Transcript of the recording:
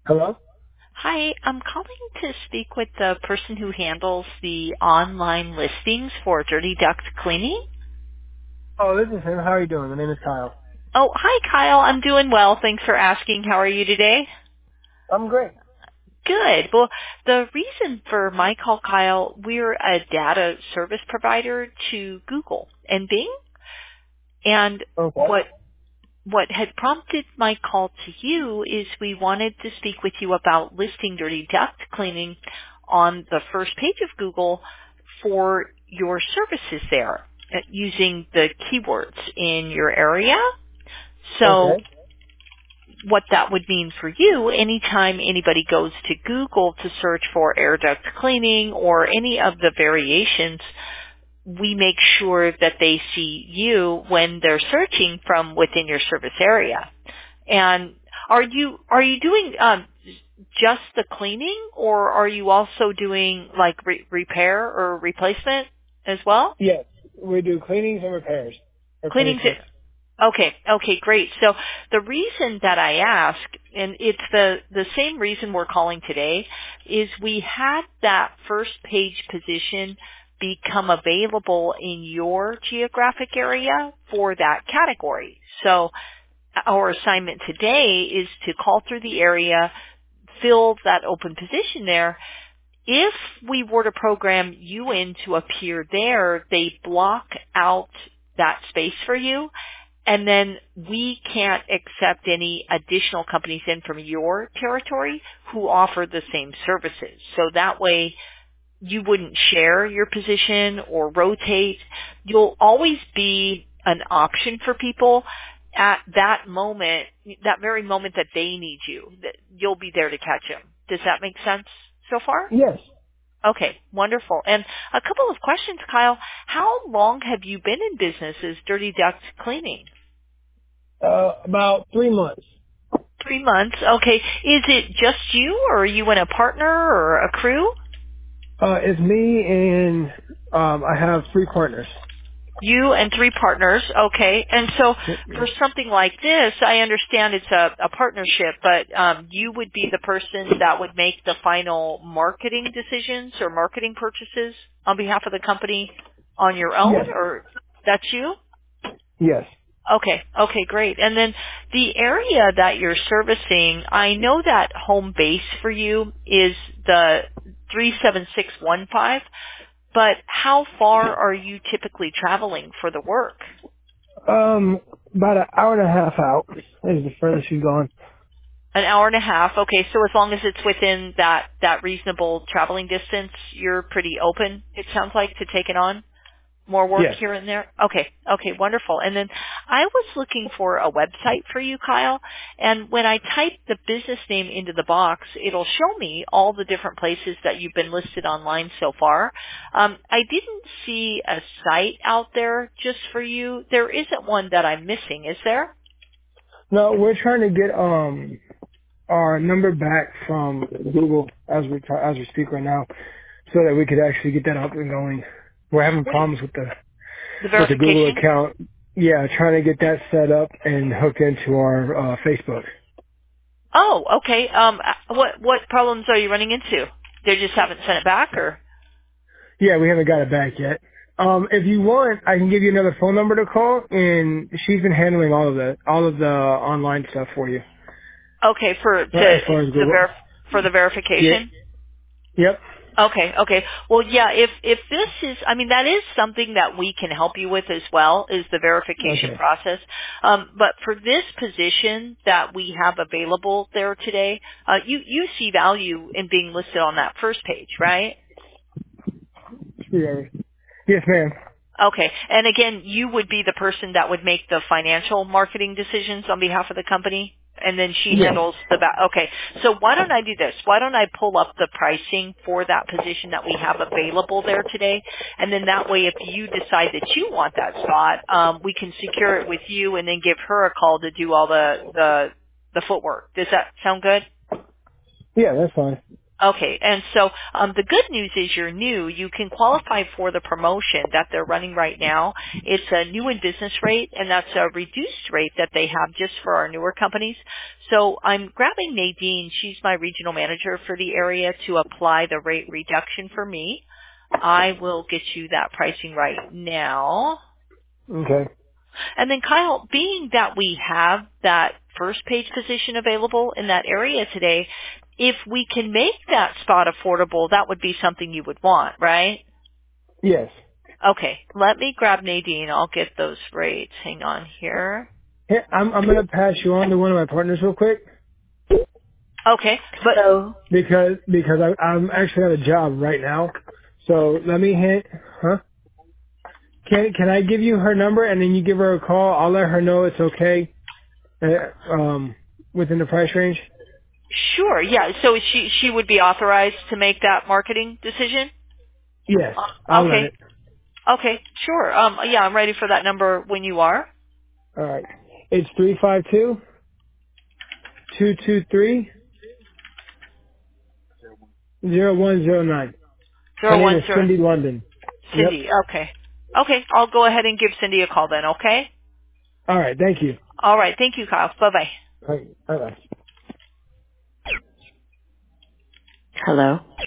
Hello? Hi, I'm calling to speak with the person who handles the online listings for Dirty Duct Cleaning. Oh, this is him. How are you doing? My name is Kyle. Oh, hi Kyle. I'm doing well. Thanks for asking. How are you today? I'm great. Good. Well, the reason for my call, Kyle, we're a data service provider to Google and Bing. And Okay. what had prompted my call to you is we wanted to speak with you about listing Dirty Duct Cleaning on the first page of Google for your services there using the keywords in your area. So Okay. what that would mean for you, anytime anybody goes to Google to search for air duct cleaning or any of the variations, we make sure that they see you when they're searching from within your service area. And are you doing just the cleaning, or are you also doing like repair or replacement as well? Yes, we do cleanings and repairs. Cleaning's Replacements. okay, great. So the reason that I ask, and it's the same reason we're calling today, is we had that first page position become available in your geographic area for that category. So our assignment today is to call through the area, fill that open position there. If we were to program you in to appear there, they block out that space for you, and then we can't accept any additional companies in from your territory who offer the same services. So that way you wouldn't share your position or rotate. You'll always be an option for people at that moment, that very moment that they need you. That you'll be there to catch them. Does that make sense so far? Yes. Okay, wonderful. And a couple of questions, Kyle. How long have you been in business as Dirty Duct Cleaning? About 3 months. 3 months. Okay. Is it just you, or are you and a partner or a crew? It's me and, I have 3 partners. You and 3 partners. Okay. And so for Yep. something like this, I understand it's a partnership, but you would be the person that would make the final marketing decisions or marketing purchases on behalf of the company on your own, Yes. or that's you? Yes. Okay, great. And then the area that you're servicing, I know that home base for you is the 37615, but how far are you typically traveling for the work? About an hour and a half out is the furthest she's gone. An hour and a half. Okay, so as long as it's within that reasonable traveling distance, you're pretty open, it sounds like, to taking on more work Yes. here and there? Okay, wonderful. And then I was looking for a website for you, Kyle, and when I type the business name into the box, it'll show me all the different places that you've been listed online so far. I didn't see a site out there just for you. There isn't one that I'm missing, is there? No, we're trying to get, our number back from Google as we speak right now so that we could actually get that up and going. We're having What do you, problems with the the Google verification? account. Yeah, trying to get that set up and hook into our Facebook. Oh, okay. What problems are you running into? They just haven't sent it back, or? Yeah, we haven't got it back yet. If you want, I can give you another phone number to call, and she's been handling all of the online stuff for you. Okay, As far as Google. for the Yeah. verification. Yep. Okay. Well, yeah, if this is, I mean, that is something that we can help you with as well, is the verification Okay. process. But for this position that we have available there today, you see value in being listed on that first page, right? Yeah. Yes, ma'am. Okay. And again, you would be the person that would make the financial marketing decisions on behalf of the company, and then she Yes. handles okay. So why don't I do this? Why don't I pull up the pricing for that position that we have available there today, and then that way, if you decide that you want that spot, we can secure it with you, and then give her a call to do all the footwork. Does that sound good? Yeah, that's fine. Okay, and so the good news is you're new. You can qualify for the promotion that they're running right now. It's a new in business rate, and that's a reduced rate that they have just for our newer companies. So I'm grabbing Nadine. She's my regional manager for the area to apply the rate reduction for me. I will get you that pricing right now. Okay. And then Kyle, being that we have that first page position available in that area today, if we can make that spot affordable, that would be something you would want, right? Yes. Okay, let me grab Nadine. I'll get those rates. Hang on here. Hey, I'm gonna pass you on to one of my partners real quick Okay, but because I'm actually at a job right now. So let me hit. Huh? Can I give you her number and then you give her a call? I'll let her know it's okay. Within the price range. sure, yeah. So she would be authorized to make that marketing decision? Yes, I'll let Okay. it. Okay, sure. Yeah, I'm ready for that number when you are. All right. It's 352-223-0109. Her name is 010. Cindy London. Yep. Cindy, okay. Okay, I'll go ahead and give Cindy a call then, okay? All right. Thank you. All right, thank you, Kyle. Bye-bye. All right. Bye-bye. Hello.